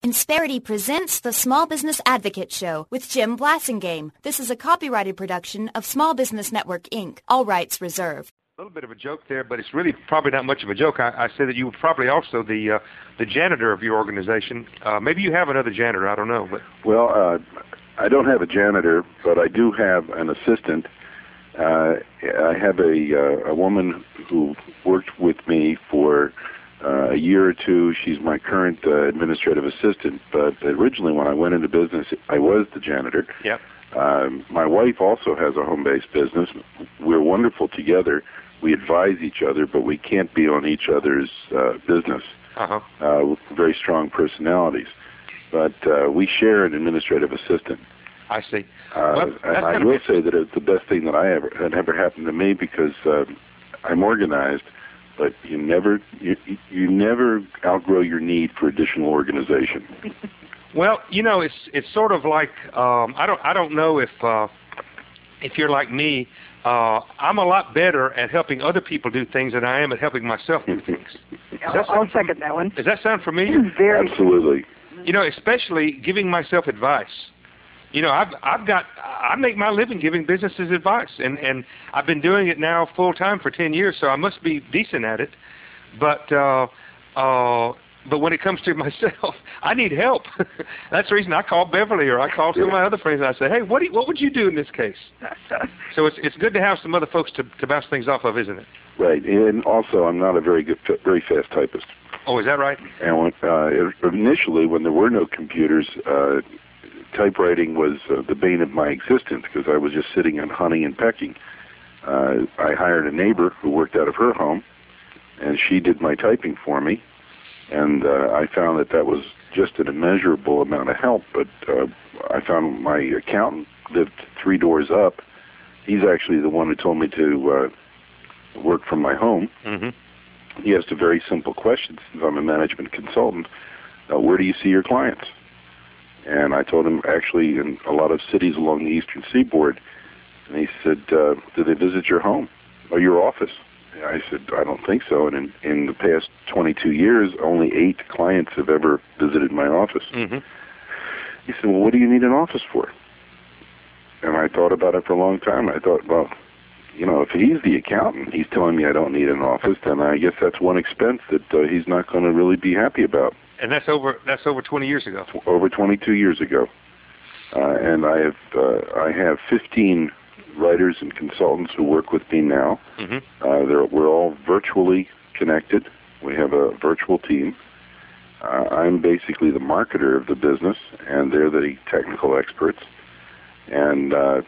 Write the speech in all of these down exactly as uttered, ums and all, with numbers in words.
Insperity presents the Small Business Advocate Show with Jim Blasingame. This is a copyrighted production of Small Business Network, Incorporated. All rights reserved. A little bit of a joke there, but it's really probably not much of a joke. I, I say that you were probably also the uh, the janitor of your organization. Uh, maybe you have another janitor. I don't know. But well, uh, I don't have a janitor, but I do have an assistant. Uh, I have a uh, a woman who worked with me for Uh, a year or two. She's my current uh, administrative assistant, but originally when I went into business, I was the janitor. Yep. Um, my wife also has a home-based business. We're wonderful together. We advise each other, but we can't be on each other's uh, business. Uh-huh. Uh, with very strong personalities. But uh, we share an administrative assistant. I see. Uh, well, I, I will say that it's the best thing that I ever that ever happened to me because uh, I'm organized. But you never you, you never outgrow your need for additional organization. Well, you know, it's it's sort of like um, I don't I don't know if uh, if you're like me. Uh, I'm a lot better at helping other people do things than I am at helping myself do things. I'll, I'll second that one. Does that sound familiar? Very. Absolutely. You know, especially giving myself advice. You know, I've I've got I make my living giving businesses advice, and and I've been doing it now full time for ten years, so I must be decent at it. But uh, uh, but when it comes to myself, I need help. That's the reason I call Beverly or I call some of my other friends. And I say, hey, what do you, what would you do in this case? So it's it's good to have some other folks to to bounce things off of, isn't it? Right, and also I'm not a very good, very fast typist. Oh, is that right? And when, uh, initially, when there were no computers. Uh, Typewriting was uh, the bane of my existence because I was just sitting and hunting and pecking. Uh, I hired a neighbor who worked out of her home, and she did my typing for me. And uh, I found that that was just an immeasurable amount of help. But uh, I found my accountant lived three doors up. He's actually the one who told me to uh, work from my home. Mm-hmm. He asked a very simple question, since I'm a management consultant. Uh, where do you see your clients? And I told him, actually, in a lot of cities along the eastern seaboard. And he said, uh, do they visit your home or your office? And I said, I don't think so. And in, in the past twenty-two years, only eight clients have ever visited my office. Mm-hmm. He said, well, what do you need an office for? And I thought about it for a long time. I thought, well, you know, if he's the accountant, he's telling me I don't need an office, then I guess that's one expense that uh, he's not going to really be happy about. And that's over that's over twenty years ago. Over twenty-two years ago. Uh, and I have uh, I have fifteen writers and consultants who work with me now. Mm-hmm. Uh, they're, we're all virtually connected. We have a virtual team. Uh, I'm basically the marketer of the business, and they're the technical experts. And uh,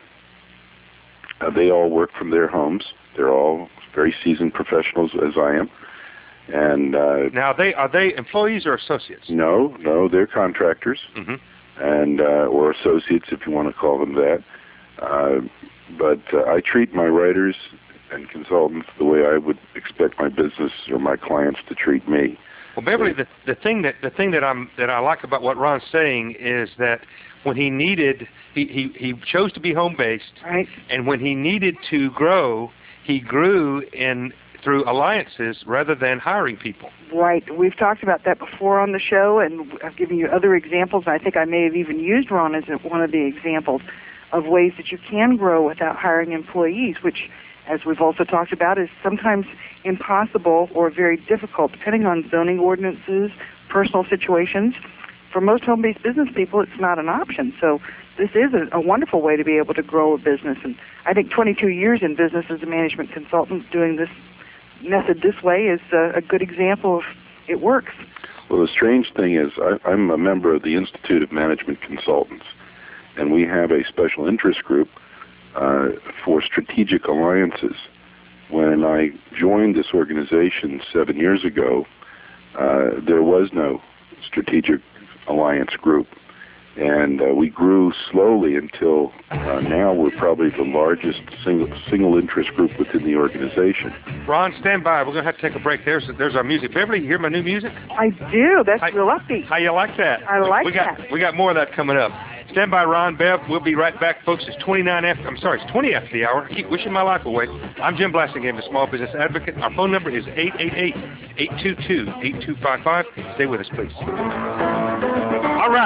they all work from their homes. They're all very seasoned professionals, as I am. And uh, now, are they are they employees or associates? No, no, they're contractors, mm-hmm. and uh, or associates, if you want to call them that. Uh, but uh, I treat my writers and consultants the way I would expect my business or my clients to treat me. Well, Beverly, the the thing that the thing that I'm that I like about what Ron's saying is that when he needed, he he, he chose to be home based, right. And when he needed to grow, he grew in. Through alliances rather than hiring people. Right. We've talked about that before on the show, and I've given you other examples. I think I may have even used Ron as one of the examples of ways that you can grow without hiring employees, which, as we've also talked about, is sometimes impossible or very difficult, depending on zoning ordinances, personal situations. For most home-based business people, it's not an option. So this is a, a wonderful way to be able to grow a business. And I think twenty-two years in business as a management consultant doing this method this way is a, a good example of it works. Well, the strange thing is I, I'm a member of the Institute of Management Consultants, and we have a special interest group uh, for strategic alliances. When I joined this organization seven years ago, uh, there was no strategic alliance group. And uh, we grew slowly until uh, now we're probably the largest single single interest group within the organization. Ron, stand by. We're going to have to take a break. There's there's our music. Beverly, you hear my new music? I do. That's how, real upbeat. How you like that? I like we got, that. We got more of that coming up. Stand by, Ron, Bev. We'll be right back, folks. It's twenty-nine after. I'm sorry, it's twenty after the hour. I keep wishing my life away. I'm Jim Blasingame, the Small Business Advocate. Our phone number is eight eight eight, eight two two, eight two five five. Stay with us, please.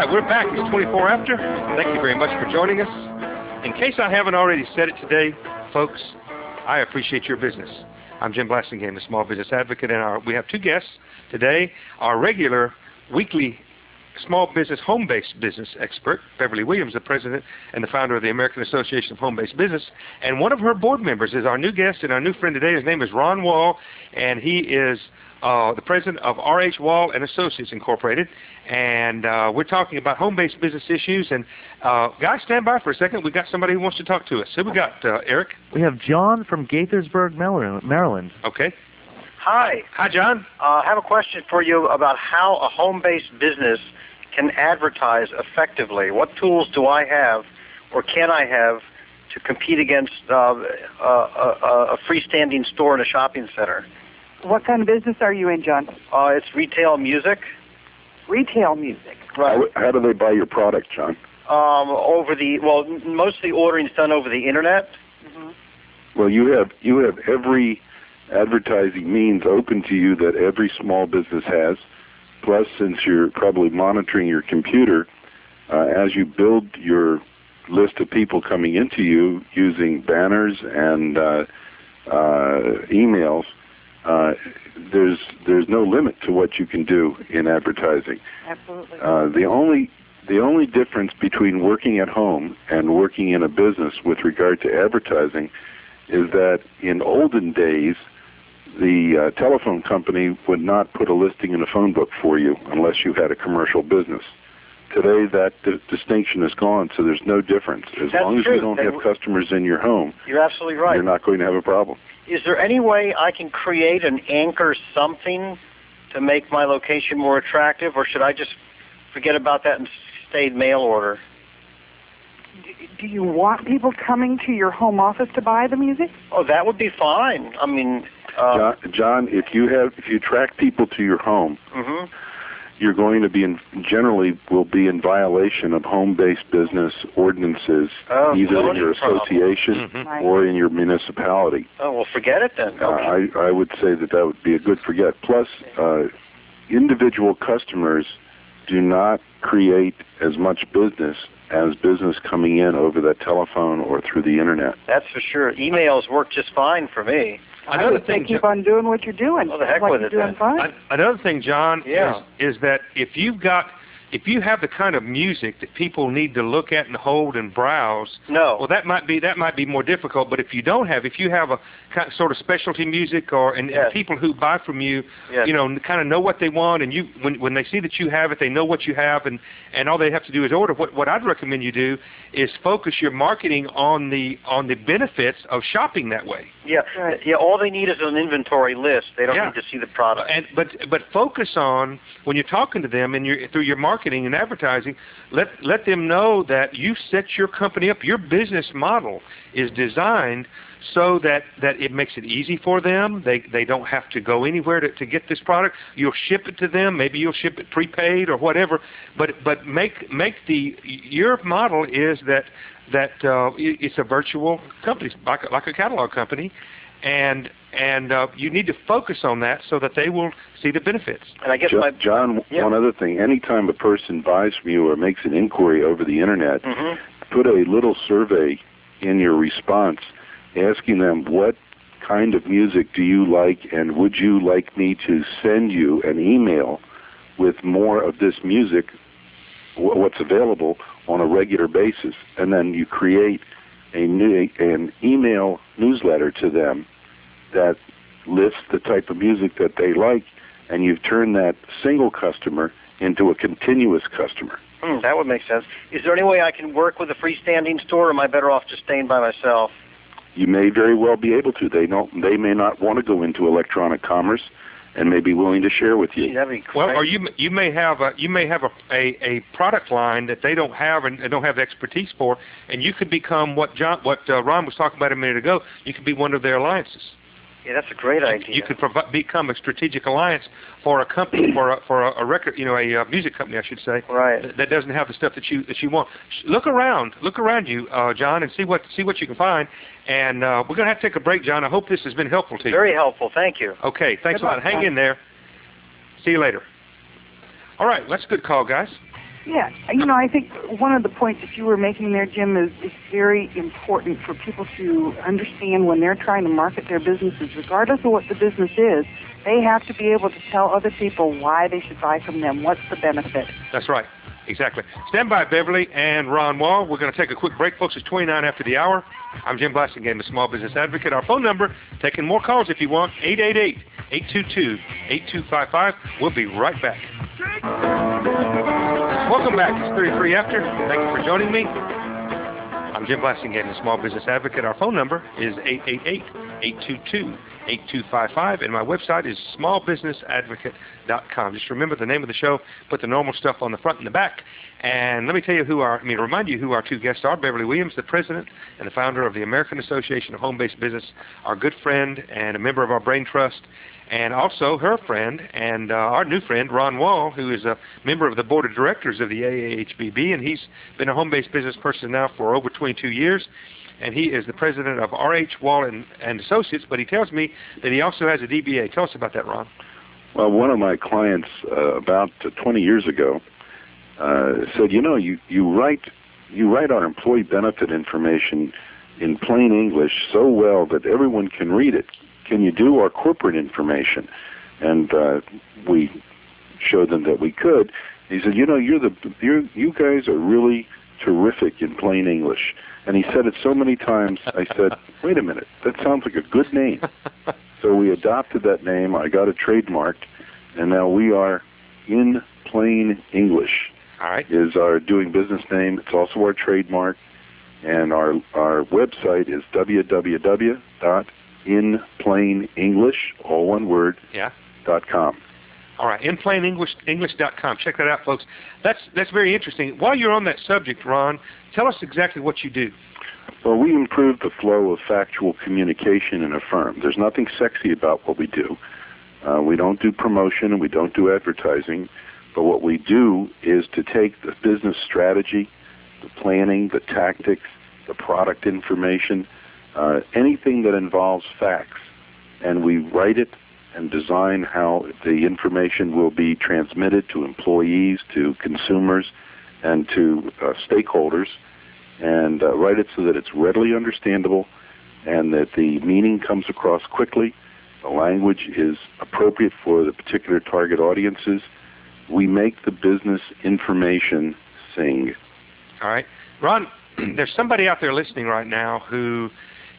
right, we're back. It's twenty-four after. Thank you very much for joining us. In case I haven't already said it today, folks, I appreciate your business. I'm Jim Blasingame, the Small Business Advocate, and our, we have two guests today. Our regular weekly small business home-based business expert, Beverly Williams, the president and the founder of the American Association of Home-Based Business, and one of her board members is our new guest and our new friend today. His name is Ron Wall, and he is uh, the president of R H Wall and Associates Incorporated, and uh, we're talking about home-based business issues. And uh, guys, stand by for a second. We got somebody who wants to talk to us. Who we got, uh, Eric? We have John from Gaithersburg, Maryland. Okay. Hi. Hi, John. Uh, I have a question for you about how a home-based business can advertise effectively. What tools do I have or can I have to compete against uh, a, a, a freestanding store in a shopping center? What kind of business are you in, John? Uh, it's retail music. Retail music. Right. How, how do they buy your product, John? Um, over the, well, most of the ordering is done over the Internet. Mm-hmm. Well, you have you have every advertising means open to you that every small business has. Plus, since you're probably monitoring your computer, uh, as you build your list of people coming into you using banners and uh, uh, emails, uh, there's there's no limit to what you can do in advertising. Absolutely. Uh, the only the only difference between working at home and working in a business with regard to advertising is that in olden days, the uh, telephone company would not put a listing in a phone book for you unless you had a commercial business. Today, that di- distinction is gone, so there's no difference. As That's long as true. you don't They have w- customers in your home, You're absolutely right. you're not going to have a problem. Is there any way I can create an anchor something to make my location more attractive, or should I just forget about that and stay mail order? Do you want people coming to your home office to buy the music? Oh, that would be fine. I mean, uh, John, John, if you have if you attract people to your home, mm-hmm. you're going to be in, generally will be in violation of home-based business ordinances, Oh, either in your problem. association Mhm. Right. or in your municipality. Oh, well, forget it then. Uh, Okay. I, I would say that that would be a good forget. Plus, uh, individual customers do not create as much business as business coming in over the telephone or through the Internet. That's for sure. Emails work just fine for me. I Another would say thing, keep Jo- on doing what you're doing. Oh, the heck like with you're it doing then. fine. An- Another thing, John, Yeah. is, is that if you've got, if you have the kind of music that people need to look at and hold and browse, No. well, that might be that might be more difficult. But if you don't have, if you have a kind of, sort of specialty music, or and, Yes. and people who buy from you, Yes. you know, kind of know what they want, and you when when they see that you have it, they know what you have, and and all they have to do is order. What what I'd recommend you do is focus your marketing on the on the benefits of shopping that way. Yeah. Right. Yeah. All they need is an inventory list. They don't Yeah. need to see the product. And but but focus on when you're talking to them and you're through your marketing and advertising, let let them know that you set your company up. Your business model is designed so that, that it makes it easy for them. They they don't have to go anywhere to, to get this product. You'll ship it to them. Maybe you'll ship it prepaid or whatever. But but make make the your model is that that uh, it- it's a virtual company, like a, like a catalog company. And and uh, you need to focus on that so that they will see the benefits. And I guess Jo- my John, Yeah. one other thing, anytime a person buys from you or makes an inquiry over the Internet, Mhm. put a little survey in your response asking them what kind of music do you like, and would you like me to send you an email with more of this music, wh- what's available on a regular basis. And then you create a new, an email newsletter to them that lists the type of music that they like, and you've turned that single customer into a continuous customer. Hmm, that would make sense. Is there any way I can work with a freestanding store, or am I better off just staying by myself? You may very well be able to. They don't. They may not want to go into electronic commerce, and may be willing to share with you. Gee, that'd be great. Well, or you you may have a you may have a, a, a product line that they don't have and, and don't have the expertise for, and you could become what John what uh, Ron was talking about a minute ago. You could be one of their alliances. Yeah, that's a great idea. You could provi- become a strategic alliance for a company, for a, for a, a record, you know, a uh, music company, I should say, Right. that, that doesn't have the stuff that you that you want. Look around, look around you, uh, John, and see what see what you can find. And uh, we're going to have to take a break, John. I hope this has been helpful to you. Very helpful. Thank you. Okay, thanks Good a lot. luck, Hang John. in there. See you later. All right, that's a good call, guys. Yeah, you know, I think one of the points that you were making there, Jim, is, is very important for people to understand when they're trying to market their businesses, regardless of what the business is. They have to be able to tell other people why they should buy from them. What's the benefit? That's right. Exactly. Stand by, Beverly and Ron Wall. We're going to take a quick break, folks. It's twenty-nine after the hour. I'm Jim Blasingame, the Small Business Advocate. Our phone number, taking more calls if you want, eight eight eight, eight two two, eight two five five. We'll be right back. Welcome back. It's thirty-three after. Thank you for joining me. I'm Jim Blasingame, the Small Business Advocate. Our phone number is eight eight eight, eight two two, eight two five five, and my website is small business advocate dot com. Just remember the name of the show, put the normal stuff on the front and the back, and let me tell you who our, I mean, remind you who our two guests are. Beverly Williams, the president and the founder of the American Association of Home-Based Business, our good friend and a member of our Brain Trust, and also her friend and uh, our new friend, Ron Wall, who is a member of the board of directors of the A A H B B, and he's been a home-based business person now for over twenty-two years. And he is the president of R H Wall and, and Associates, but he tells me that he also has a D B A. Tell us about that, Ron. Well, one of my clients uh, about twenty years ago uh, said, you know, you, you write you write our employee benefit information in plain English so well that everyone can read it. Can you do our corporate information? And uh, we showed them that we could. He said, you know, you're the you're, you guys are really terrific in plain English. And he said it so many times, I said, wait a minute, that sounds like a good name. So we adopted that name. I got it trademarked, and now we are In Plain English. All right. Is our doing business name. It's also our trademark, and our our website is w w w dot in plain english, all one word, yeah. dot com. All right, in plain english english dot com. Check that out, folks. That's that's very interesting. While you're on that subject, Ron, tell us exactly what you do. Well, we improve the flow of factual communication in a firm. There's nothing sexy about what we do. Uh, we don't do promotion and we don't do advertising, but what we do is to take the business strategy, the planning, the tactics, the product information, uh, anything that involves facts, and we write it and design how the information will be transmitted to employees, to consumers, and to uh, stakeholders, and uh, write it so that it's readily understandable and that the meaning comes across quickly, the language is appropriate for the particular target audiences. We make the business information sing. All right. Ron, there's somebody out there listening right now who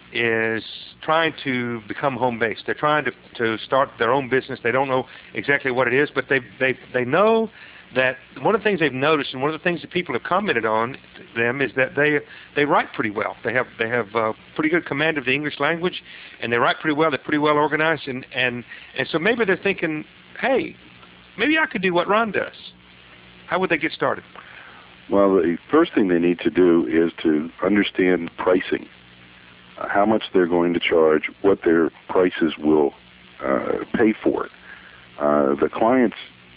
is trying to become home-based. They're trying to, to start their own business. They don't know exactly what it is, but they they they know that one of the things they've noticed, and one of the things that people have commented on them, is that they they write pretty well. They have they have uh, pretty good command of the English language, and they write pretty well. They're pretty well organized, and and and so maybe they're thinking, hey, maybe I could do what Ron does. How would they get started? Well, the first thing they need to do is to understand pricing. Uh, how much they're going to charge, what their prices will uh, pay for it. Uh, the clients,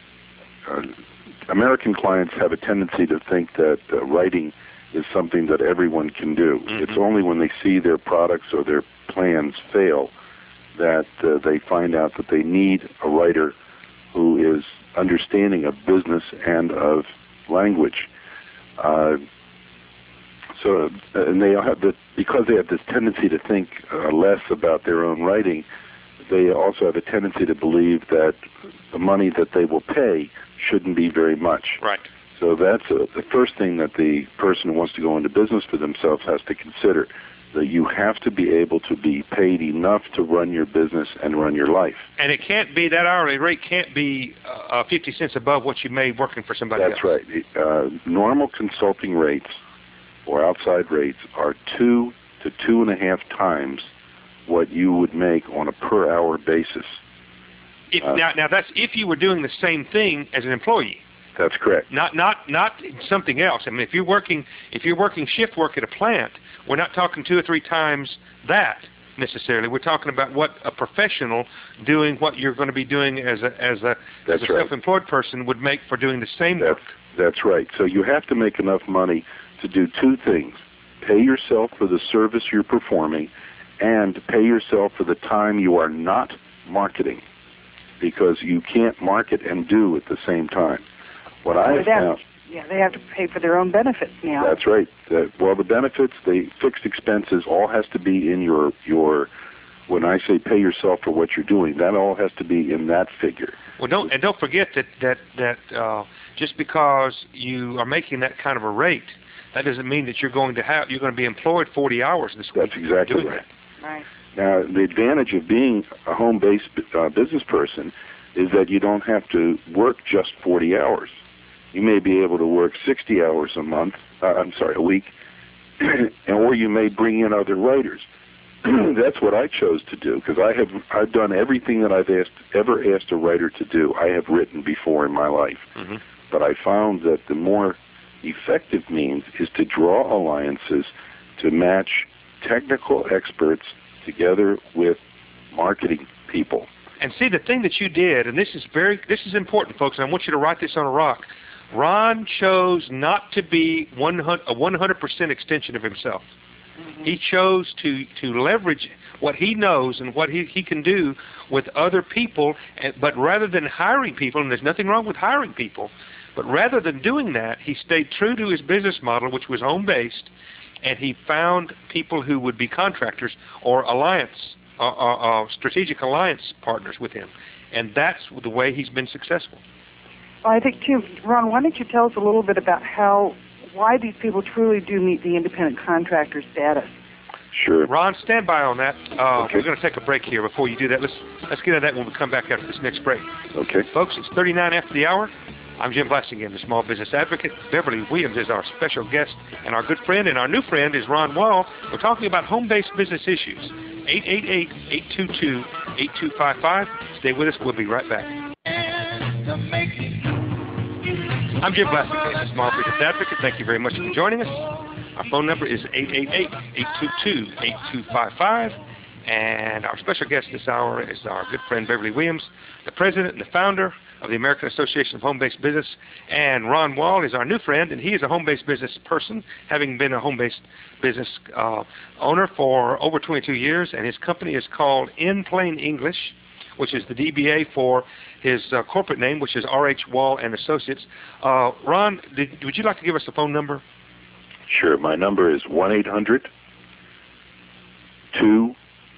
uh, American clients have a tendency to think that uh, writing is something that everyone can do. Mm-hmm. It's only when they see their products or their plans fail that uh, they find out that they need a writer who is understanding of business and of language. Uh, So, and they have the, because they have this tendency to think uh, less about their own writing, they also have a tendency to believe that the money that they will pay shouldn't be very much. Right. So that's a, the first thing that the person who wants to go into business for themselves has to consider, that you have to be able to be paid enough to run your business and run your life. And it can't be, that hourly rate can't be uh, fifty cents above what you made working for somebody that's else. That's right. Uh, normal consulting rates or outside rates are two to two and a half times what you would make on a per hour basis. If, uh, now, now that's if you were doing the same thing as an employee. That's correct. Not, not, not something else. I mean, if you're working, if you're working shift work at a plant, we're not talking two or three times that necessarily. We're talking about what a professional doing what you're going to be doing as a as a, as a right. self-employed person would make for doing the same that's, work. That's right. So you have to make enough money to do two things: pay yourself for the service you're performing, and pay yourself for the time you are not marketing, because you can't market and do at the same time. What I have found, Yeah, they have to pay for their own benefits now. That's right. Uh, well, the benefits, the fixed expenses, all has to be in your your. When I say pay yourself for what you're doing, that all has to be in that figure. Well, don't and don't forget that that that uh, just because you are making that kind of a rate, that doesn't mean that you're going to have you're going to be employed forty hours this week. That's exactly doing right. That. Right. Now, the advantage of being a home-based uh, business person is that you don't have to work just forty hours. You may be able to work sixty hours a month. Uh, I'm sorry, a week, or you may bring in other writers. That's what I chose to do because I have I've done everything that I've asked ever asked a writer to do. I have written before in my life, mm-hmm. but I found that the more effective means is to draw alliances to match technical experts together with marketing people. And see, the thing that you did, and this is very this is important, folks. And I want you to write this on a rock. Ron chose not to be one hundred, a one hundred percent extension of himself. Mm-hmm. He chose to, to leverage what he knows and what he, he can do with other people, and, but rather than hiring people, and there's nothing wrong with hiring people, but rather than doing that, he stayed true to his business model, which was home-based, and he found people who would be contractors or alliance, uh, uh, uh, strategic alliance partners with him. And that's the way he's been successful. Well, I think, too, Ron, why don't you tell us a little bit about how why these people truly do meet the independent contractor status? Sure. Ron, stand by on that. Uh, okay. We're going to take a break here. Before you do that, let's let's get into that when we come back after this next break. Okay. Folks, it's thirty-nine after the hour. I'm Jim Blasingame, the Small Business Advocate. Beverly Williams is our special guest, and our good friend and our new friend is Ron Wall. We're talking about home-based business issues. eight eight eight, eight two two, eight two five five. Stay with us. We'll be right back. I'm Jim Blasingame, the Small Business Advocate. Thank you very much for joining us. Our phone number is eight eight eight, eight two two, eight two five five. And our special guest this hour is our good friend Beverly Williams, the president and the founder of the American Association of Home-Based Business. And Ron Wall is our new friend, and he is a home-based business person, having been a home-based business uh, owner for over twenty-two years. And his company is called In Plain English, which is the D B A for his uh, corporate name, which is R H Wall and Associates. Uh, Ron, did, would you like to give us the phone number? Sure. My number is one eight hundred two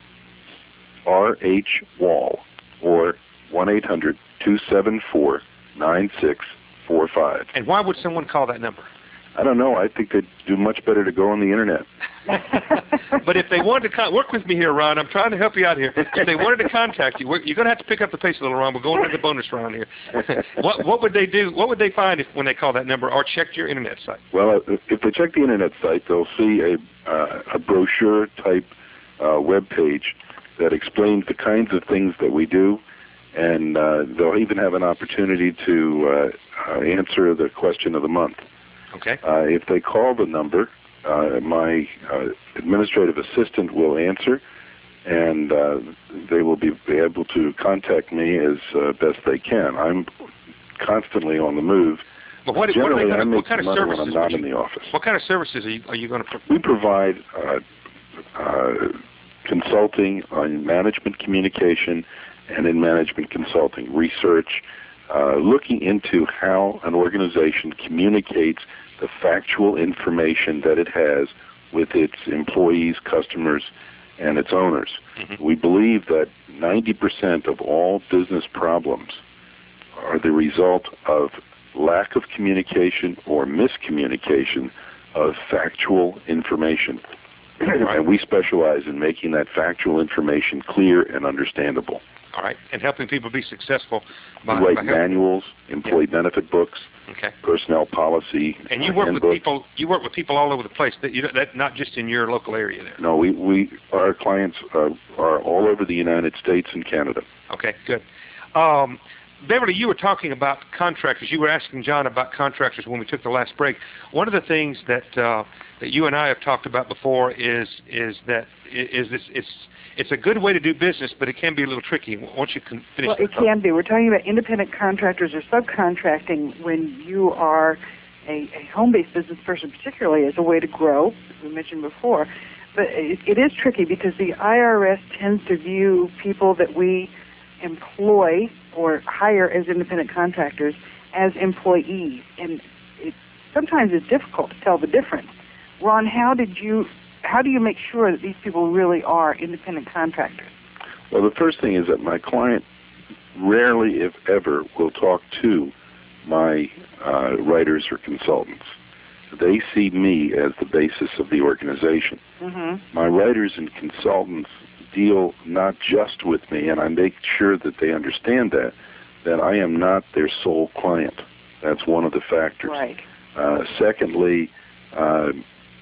R H Wall or one eight hundred two seven four nine six four five. And why would someone call that number? I don't know. I think they'd do much better to go on the Internet. But if they wanted to con- work with me here, Ron, I'm trying to help you out here. If they wanted to contact you, you're going to have to pick up the pace a little, Ron. We're going into the bonus round here. what, what would they do? What would they find if when they call that number or checked your Internet site? Well, if they check the Internet site, they'll see a, uh, a brochure-type uh, web page that explains the kinds of things that we do, and uh, they'll even have an opportunity to uh, uh, answer the question of the month. Okay. Uh, if they call the number, uh, my uh, administrative assistant will answer, and uh, they will be able to contact me as uh, best they can. I'm constantly on the move. But what, Generally, what, I make what kind of money services when I'm not you, in the office. What kind of services are you, are you going to provide? We provide uh, uh, consulting on management communication and in management consulting, research, uh, looking into how an organization communicates the factual information that it has with its employees, customers, and its owners. Mm-hmm. We believe that ninety percent of all business problems are the result of lack of communication or miscommunication of factual information. And we specialize in making that factual information clear and understandable. All right, and helping people be successful. By, we write by manuals, employee yeah. benefit books, okay. personnel policy. And you work handbooks. with people. You work with people all over the place. That you that not just in your local area there. No, we we our clients are, are all over the United States and Canada. Okay, good. Um, Beverly, you were talking about contractors. You were asking John about contractors when we took the last break. One of the things that uh, that you and I have talked about before is is that is this it's it's a good way to do business, but it can be a little tricky. Once you can finish. Well, it can be. We're talking about independent contractors or subcontracting when you are a, a home-based business person, particularly as a way to grow, as we mentioned before. But it, it is tricky because the I R S tends to view people that we employ or hire as independent contractors as employees, and it, sometimes it's difficult to tell the difference. Ron, how did you, how do you make sure that these people really are independent contractors? Well, the first thing is that my client rarely, if ever, will talk to my uh, writers or consultants. They see me as the basis of the organization. Mm-hmm. My writers and consultants deal not just with me, and I make sure that they understand that, that I am not their sole client. That's one of the factors. Right. Uh, secondly, uh,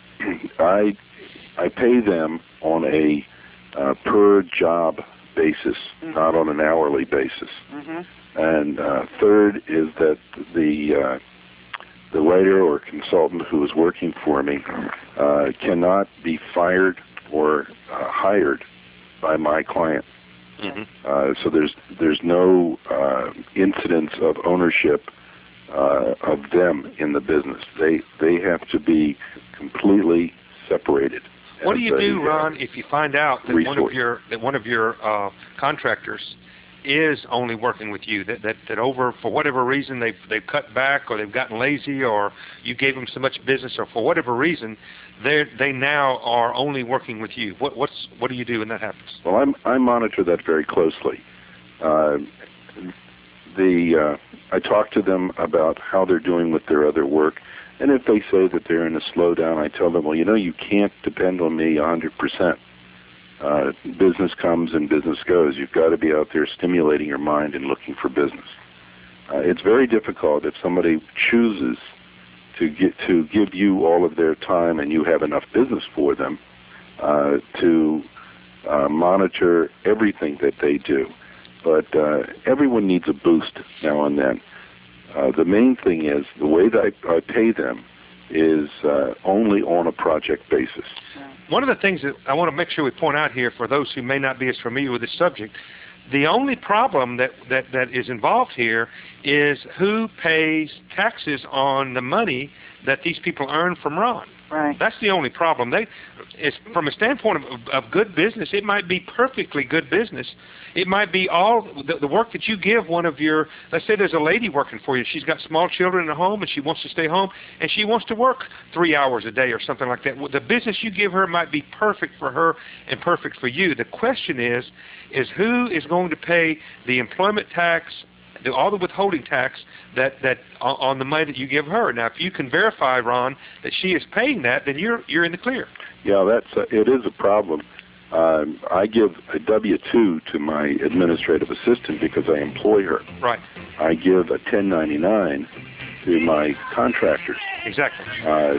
I I pay them on a uh, per job basis, mm-hmm. not on an hourly basis. Mm-hmm. And uh, third is that the uh, the writer or consultant who is working for me uh, cannot be fired or uh, hired by my client. Mm-hmm. Uh, so there's there's no uh, incidence of ownership uh, of them in the business. They they have to be completely separated. What do you a, do, Ron, if you find out that resource. one of your that one of your uh, contractors is only working with you? That, that that over for whatever reason they've they've cut back, or they've gotten lazy, or you gave them so much business, or for whatever reason they they now are only working with you. What what's what do you do when that happens? Well, I'm, I monitor that very closely. Uh, the uh, I talk to them about how they're doing with their other work. And if they say that they're in a slowdown, I tell them, well, you know, you can't depend on me one hundred percent. Uh, business comes and business goes. You've got to be out there stimulating your mind and looking for business. Uh, it's very difficult if somebody chooses to get to give you all of their time and you have enough business for them uh, to uh, monitor everything that they do. But uh, everyone needs a boost now and then. Uh, the main thing is the way that I, I pay them is uh, only on a project basis. One of the things that I want to make sure we point out here for those who may not be as familiar with this subject, the only problem that, that, that is involved here is who pays taxes on the money that these people earn from Ron. Right. That's the only problem. They, it's, from a standpoint of, of good business, it might be perfectly good business. It might be all the, the work that you give one of your, let's say there's a lady working for you. She's got small children at home and she wants to stay home and she wants to work three hours a day or something like that. The business you give her might be perfect for her and perfect for you. The question is, is who is going to pay the employment tax, the, all the withholding tax that, that on, on the money that you give her. Now, if you can verify, Ron, that she is paying that, then you're you're in the clear. Yeah, that's a, it is a problem. Um, I give a W two to my administrative assistant because I employ her. Right. I give a ten ninety-nine to my contractors. Exactly. Uh,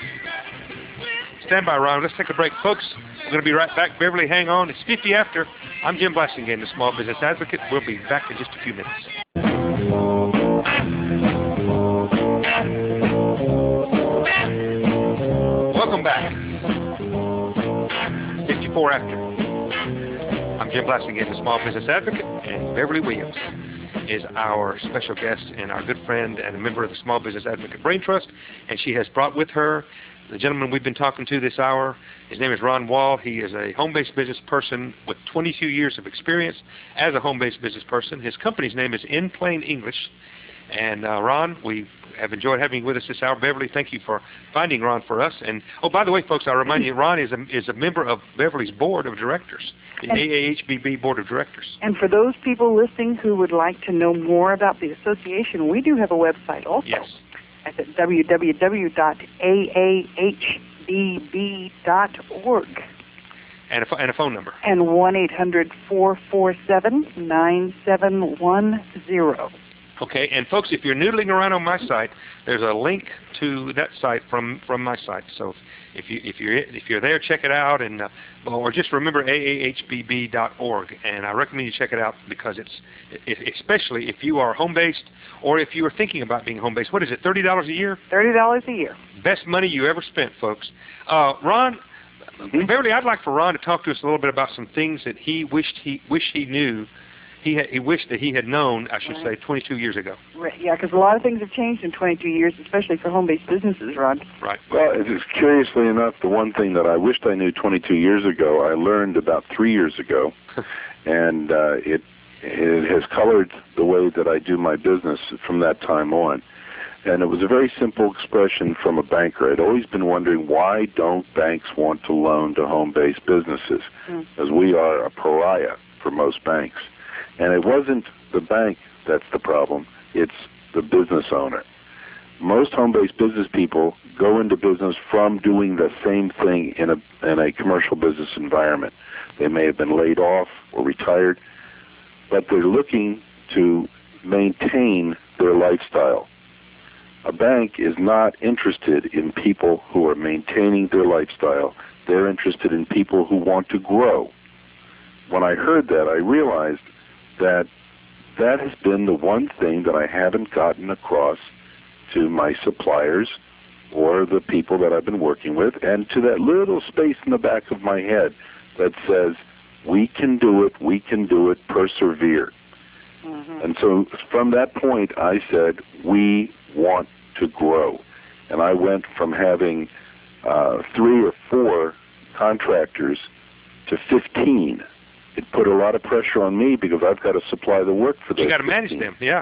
Stand by, Ron. Let's take a break. Folks, we're going to be right back. Beverly, hang on. It's fifty after. I'm Jim Blasingame, the Small Business Advocate. We'll be back in just a few minutes. Welcome back. fifty-four after. I'm Jim Blasingame, the Small Business Advocate, and Beverly Williams is our special guest and our good friend and a member of the Small Business Advocate Brain Trust, and she has brought with her the gentleman we've been talking to this hour. His name is Ron Wall. He is a home-based business person with twenty-two years of experience as a home-based business person. His company's name is In Plain English. And uh, Ron, we have enjoyed having you with us this hour. Beverly, thank you for finding Ron for us. And oh, by the way, folks, I'll remind you, Ron is a, is a member of Beverly's Board of Directors, the and, A A H B B Board of Directors. And for those people listening who would like to know more about the association, we do have a website also. Yes. At w w w dot a a h b b dot org. And a, and a phone number. And one eight hundred four four seven nine seven one zero. Okay, and folks, if you're noodling around on my site, there's a link to that site from, from my site. So if you if you're if you're there, check it out, and uh, or just remember a a h b b dot org. And I recommend you check it out because it's it, especially if you are home based or if you are thinking about being home based. What is it? Thirty dollars a year? Thirty dollars a year. Best money you ever spent, folks. Uh, Ron, mm-hmm. Beverly, I'd like for Ron to talk to us a little bit about some things that he wished he wished he knew. He, had, he wished that he had known, I should right. say, twenty-two years ago. Right. Yeah, because a lot of things have changed in twenty-two years, especially for home-based businesses, Rod. Right. Well, it's curiously enough, the one thing that I wished I knew twenty-two years ago, I learned about three years ago, and uh, it it has colored the way that I do my business from that time on. and it was a very simple expression from a banker. I'd always been wondering, why don't banks want to loan to home-based businesses? Mm. As we are a pariah for most banks. And it wasn't the bank that's the problem, it's the business owner. Most home-based business people go into business from doing the same thing in a in a commercial business environment. They may have been laid off or retired, but they're looking to maintain their lifestyle. A bank is not interested in people who are maintaining their lifestyle. They're interested in people who want to grow. When I heard that, I realized that that has been the one thing that I haven't gotten across to my suppliers or the people that I've been working with, and to that little space in the back of my head that says, we can do it, we can do it, persevere. Mm-hmm. And so from that point, I said, we want to grow. And I went from having uh, three or four contractors to fifteen. It put a lot of pressure on me because I've got to supply the work for those. You got to manage them, yeah.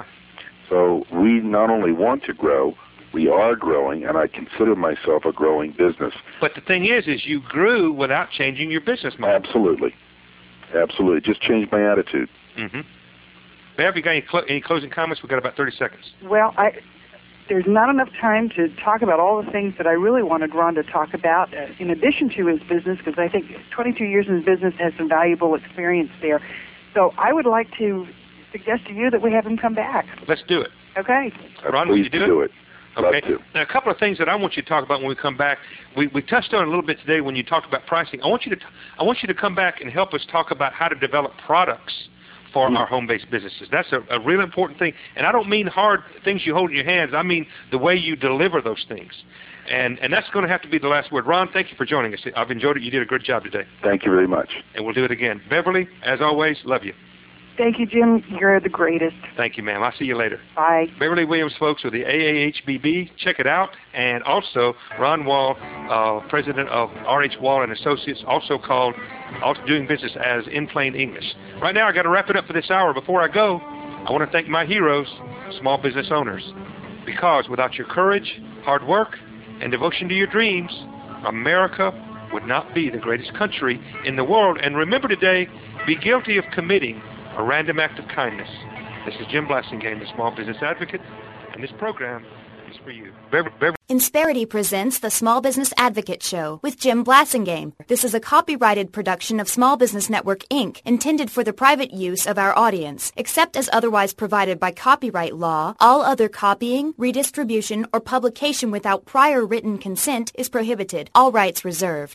So we not only want to grow, we are growing, and I consider myself a growing business. But the thing is, is you grew without changing your business model. Absolutely. Absolutely. Just changed my attitude. Mm-hmm. Bev, you got any, cl- any closing comments? We've got about thirty seconds. Well, I, there's not enough time to talk about all the things that I really wanted Ron to talk about, uh, in addition to his business, because I think twenty-two years in business has some valuable experience there. So I would like to suggest to you that we have him come back. Let's do it. Okay. Ron, will you do, do it? it. Okay. Love to. Now, a couple of things that I want you to talk about when we come back. We we touched on it a little bit today when you talked about pricing. I want you to t- I want you to come back and help us talk about how to develop products for mm-hmm. our home-based businesses. That's a, a real important thing. And I don't mean hard things you hold in your hands. I mean the way you deliver those things. And and that's going to have to be the last word. Ron, thank you for joining us. I've enjoyed it. You did a good job today. Thank you very much. And we'll do it again. Beverly, as always, love you. Thank you, Jim. You're the greatest. Thank you, ma'am. I'll see you later. Bye. Beverly Williams, folks, with the A A H B B. Check it out. And also, Ron Wall, uh, president of R H Wall and Associates, also called, also doing business as In Plain English. Right now, I got to wrap it up for this hour. Before I go, I want to thank my heroes, small business owners, because without your courage, hard work, and devotion to your dreams, America would not be the greatest country in the world. And remember today, be guilty of committing a random act of kindness. This is Jim Blasingame, the Small Business Advocate, and this program is for you. Bever- Bever- Insperity presents the Small Business Advocate Show with Jim Blasingame. This is a copyrighted production of Small Business Network, Incorporated, intended for the private use of our audience. Except as otherwise provided by copyright law, all other copying, redistribution, or publication without prior written consent is prohibited. All rights reserved.